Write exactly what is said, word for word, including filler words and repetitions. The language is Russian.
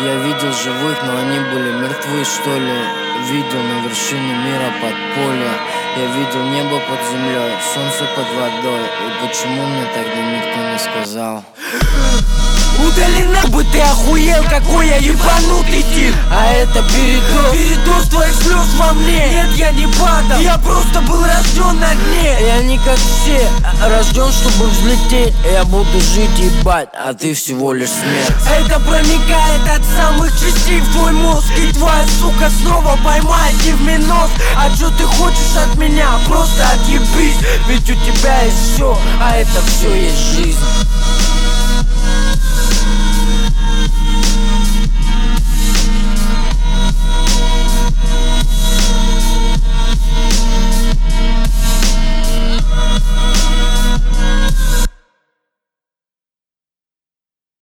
Я видел живых, но они были мертвы, что ли. Видел на вершине мира подполья. Я видел небо под землей, солнце под водой. И почему мне тогда никто не сказал? Удали нахуй, ты охуел, какой я ебанутый тип. А это передоз. Передоз твоих слез во мне. Нет, я не падал, я просто был рожден на дне. Я не как все, рожден, чтобы взлететь. Я буду жить, ебать, а ты всего лишь смерть. Это проникает от самых частей в твой мозг. И твоя сука снова поймает не в минус. А чё ты хочешь от меня? Просто отъебись. Ведь у тебя есть все, а это все есть жизнь.